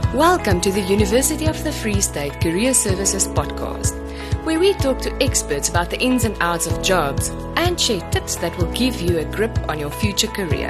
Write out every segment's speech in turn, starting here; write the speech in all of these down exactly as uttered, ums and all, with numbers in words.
Welcome to the University of the Free State Career Services podcast, where we talk to experts about the ins and outs of jobs and share tips that will give you a grip on your future career.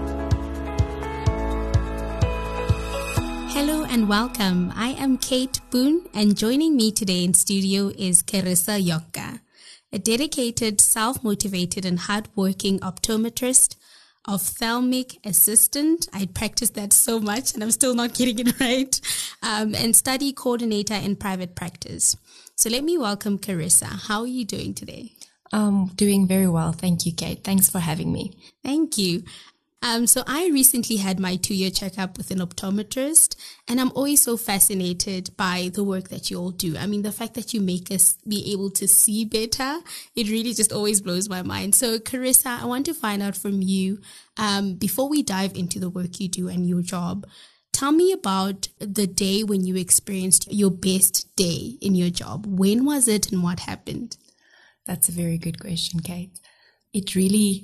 Hello and welcome. I am Kate Boone, and joining me today in studio is Carissa Yoka, a dedicated, self-motivated and hardworking optometrist, ophthalmic assistant. I practiced that so much and I'm still not getting it right. Um, and study coordinator in private practice. So let me welcome Carissa. How are you doing today? Um, doing very well. Thank you, Kate. Thanks for having me. Thank you. Um, so I recently had my two-year checkup with an optometrist, and I'm always so fascinated by the work that you all do. I mean, the fact that you make us be able to see better, it really just always blows my mind. So Carissa, I want to find out from you, um, before we dive into the work you do and your job, tell me about the day when you experienced your best day in your job. When was it and what happened? That's a very good question, Kate. It really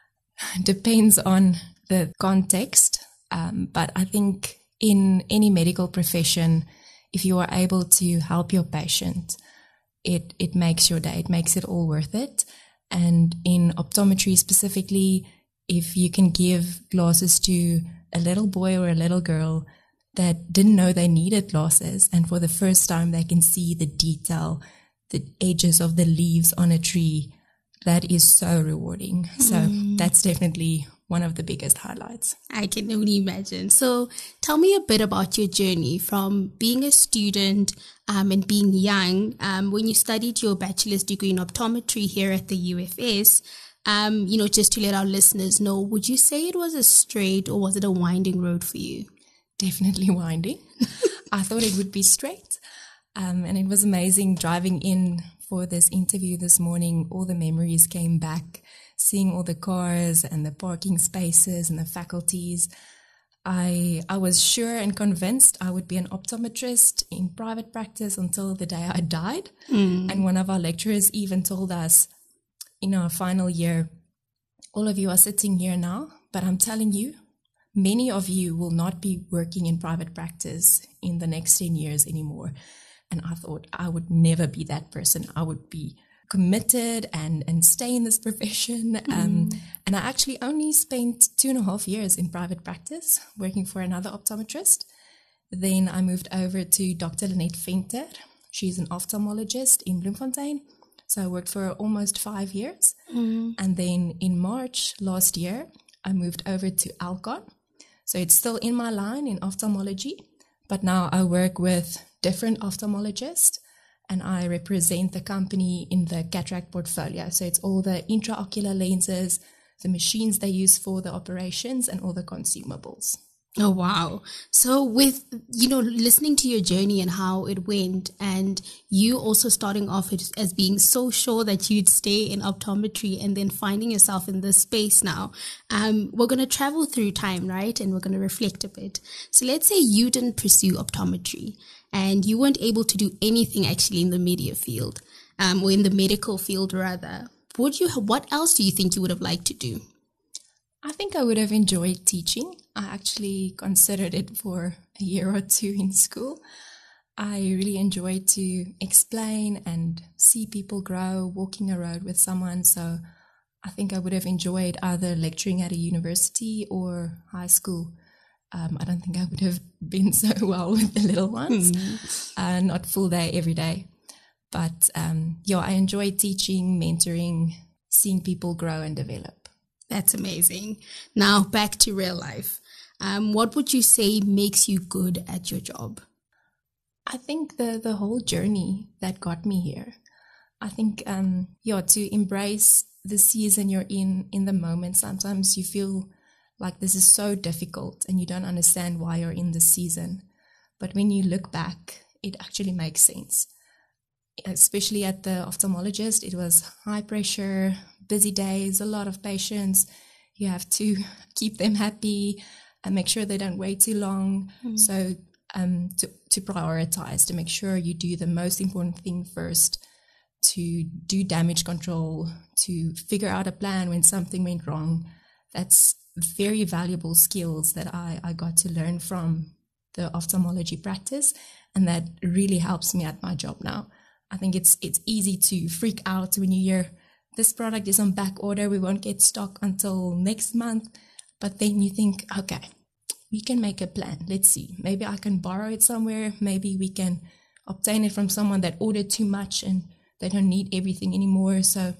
depends on the context, um, but I think in any medical profession, if you are able to help your patient, it it makes your day, it makes it all worth it. And in optometry specifically, if you can give glasses to a little boy or a little girl that didn't know they needed glasses, and for the first time they can see the detail, the edges of the leaves on a tree, that is so rewarding. So mm. that's definitely one of the biggest highlights. I can only imagine. So tell me a bit about your journey from being a student um, and being young. Um, when you studied your bachelor's degree in optometry here at the U F S, um, you know, just to let our listeners know, would you say it was a straight or was it a winding road for you? Definitely winding. I thought it would be straight. Um, and it was amazing driving in for this interview this morning. All the memories came back, seeing all the cars and the parking spaces and the faculties. I I was sure and convinced I would be an optometrist in private practice until the day I died. Mm. And one of our lecturers even told us in our final year, all of you are sitting here now, but I'm telling you, many of you will not be working in private practice in the next ten years anymore. And I thought I would never be that person. I would be committed and, and stay in this profession. Mm. Um, and I actually only spent two and a half years in private practice working for another optometrist. Then I moved over to Doctor Lynette Venter. She's an ophthalmologist in Bloemfontein. So I worked for her almost five years. Mm. And then in March last year, I moved over to Alcon. So it's still in my line in ophthalmology, but now I work with different ophthalmologists, and I represent the company in the cataract portfolio. So it's all the intraocular lenses, the machines they use for the operations, and all the consumables. Oh, wow. So with, you know, listening to your journey and how it went, and you also starting off as being so sure that you'd stay in optometry and then finding yourself in this space now, um, we're going to travel through time, right? And we're going to reflect a bit. So let's say you didn't pursue optometry and you weren't able to do anything actually in the media field, um, or in the medical field rather. Would you, what else do you think you would have liked to do? I think I would have enjoyed teaching. I actually considered it for a year or two in school. I really enjoyed to explain and see people grow, walking a road with someone. So I think I would have enjoyed either lecturing at a university or high school. Um, I don't think I would have been so well with the little ones, mm. uh, not full day every day. But um, yeah, I enjoyed teaching, mentoring, seeing people grow and develop. That's amazing. Now back to real life. Um, what would you say makes you good at your job? I think the, the whole journey that got me here. I think, um, yeah, to embrace the season you're in, in the moment. Sometimes you feel like this is so difficult and you don't understand why you're in this season. But when you look back, it actually makes sense. Especially at the ophthalmologist, it was high pressure, busy days, a lot of patients. You have to keep them happy and make sure they don't wait too long. Mm. So um, to, to prioritize, to make sure you do the most important thing first, to do damage control, to figure out a plan when something went wrong. That's very valuable skills that I, I got to learn from the ophthalmology practice, and that really helps me at my job now. I think it's it's easy to freak out when you hear this product is on back order, we won't get stock until next month. But then you think, okay, we can make a plan. Let's see. Maybe I can borrow it somewhere. Maybe we can obtain it from someone that ordered too much and they don't need everything anymore. So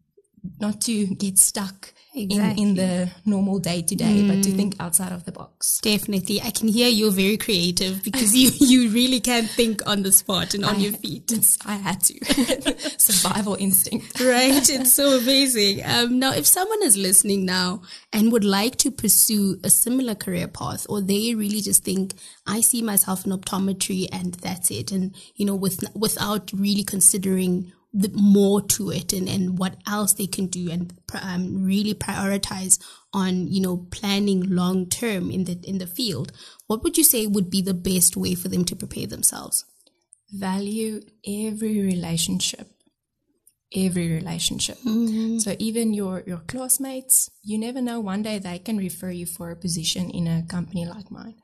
not to get stuck exactly. in, in the normal day-to-day, mm. but to think outside of the box. Definitely. I can hear you're very creative because you, you really can think on the spot and on I, your feet. I had to. Survival instinct. Right. It's so amazing. Um, now, if someone is listening now and would like to pursue a similar career path, or they really just think, I see myself in optometry and that's it, and, you know, with without really considering the more to it and, and what else they can do, and um, really prioritize on, you know, planning long term in the in the field, what would you say would be the best way for them to prepare themselves? Value every relationship. Every relationship. Mm-hmm. So even your, your classmates, you never know, one day they can refer you for a position in a company like mine.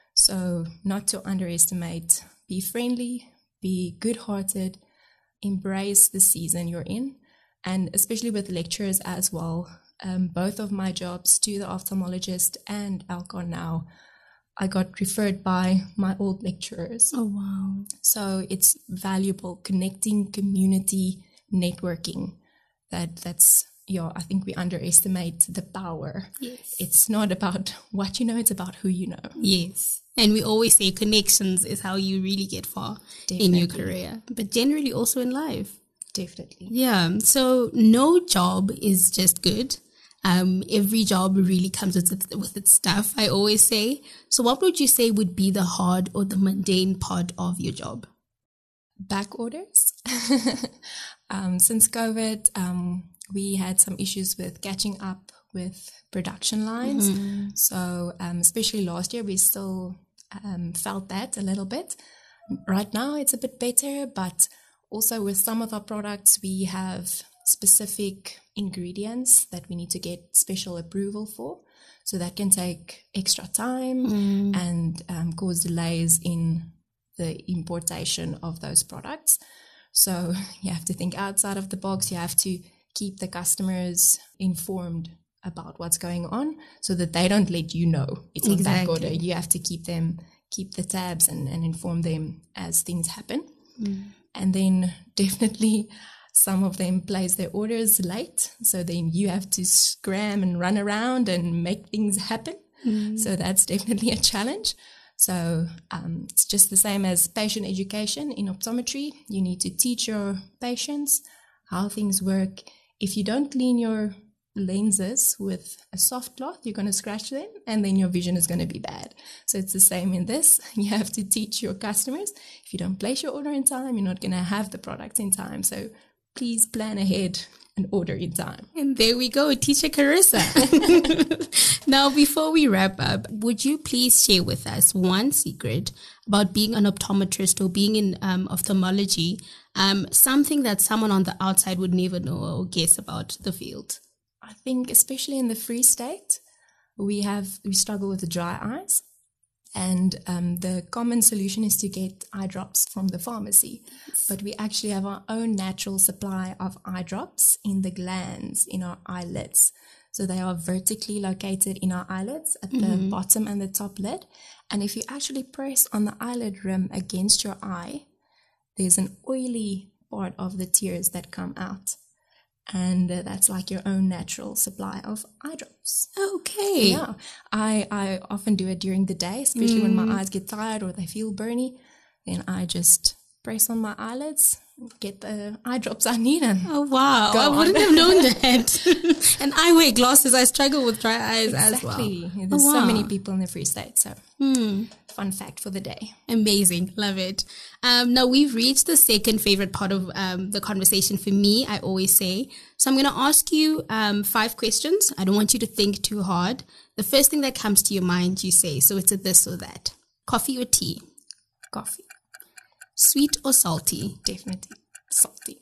So not to underestimate, be friendly, be good-hearted, embrace the season you're in, and especially with lecturers as well. Um, both of my jobs, to the ophthalmologist and Alcon now, I got referred by my old lecturers. Oh, wow. So it's valuable, connecting, community, networking. That that's, yeah, I think we underestimate the power. Yes. It's not about what you know, it's about who you know. Yes. And we always say connections is how you really get far Definitely. In your career, but generally also in life. Definitely. Yeah. So no job is just good. Um, every job really comes with its, with its stuff, I always say. So what would you say would be the hard or the mundane part of your job? Back orders. um, since COVID, um, we had some issues with catching up with production lines. Mm-hmm. So um, especially last year, we still um, felt that a little bit. Right now, it's a bit better, but also with some of our products, we have specific ingredients that we need to get special approval for. So that can take extra time mm. and um, cause delays in the importation of those products. So you have to think outside of the box. You have to keep the customers informed about what's going on so that they don't let you know it's on exactly. back order. You have to keep them, keep the tabs and, and inform them as things happen. Mm. And then definitely some of them place their orders late. So then you have to scram and run around and make things happen. Mm. So that's definitely a challenge. So um, it's just the same as patient education in optometry. You need to teach your patients how things work. If you don't clean your lenses with a soft cloth, you're going to scratch them and then your vision is going to be bad. So it's the same in this. You have to teach your customers. If you don't place your order in time, you're not going to have the product in time. So please plan ahead and order in time. And there we go, Teacher Carissa. Now, before we wrap up, would you please share with us one secret about being an optometrist or being in um, ophthalmology, um, something that someone on the outside would never know or guess about the field? I think especially in the Free State, we have we struggle with the dry eyes. And um, the common solution is to get eye drops from the pharmacy. Yes. But we actually have our own natural supply of eye drops in the glands, in our eyelids. So they are vertically located in our eyelids at mm-hmm. the bottom and the top lid. And if you actually press on the eyelid rim against your eye, there's an oily part of the tears that come out. And uh, that's like your own natural supply of eye drops. Okay. Yeah. I, I often do it during the day, especially mm. when my eyes get tired or they feel burny. Then I just press on my eyelids, get the eye drops I need. And oh, wow. I wouldn't have known that. And I wear glasses. I struggle with dry eyes exactly. as well. There's oh, wow. so many people in the Free State. So mm. fun fact for the day. Amazing. Love it. Um, now, we've reached the second favorite part of um, the conversation for me, I always say. So I'm going to ask you um, five questions. I don't want you to think too hard. The first thing that comes to your mind, you say. So it's a this or that. Coffee or tea? Coffee. Sweet or salty? Definitely salty.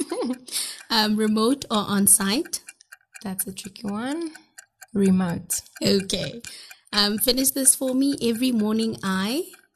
um, remote or on-site? That's a tricky one. Remote. Okay. Um, finish this for me. Every morning I...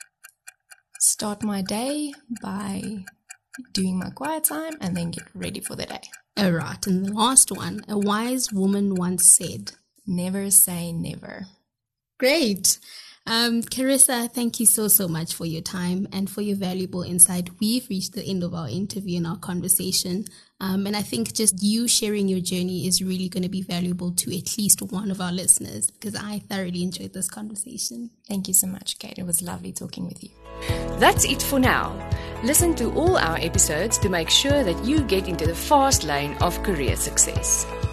start my day by doing my quiet time and then get ready for the day. All right. And the last one, a wise woman once said, never say never. Great. Um, Carissa, thank you so, so much for your time and for your valuable insight. We've reached the end of our interview and our conversation. Um, and I think just you sharing your journey is really going to be valuable to at least one of our listeners, because I thoroughly enjoyed this conversation. Thank you so much, Kate. It was lovely talking with you. That's it for now. Listen to all our episodes to make sure that you get into the fast lane of career success.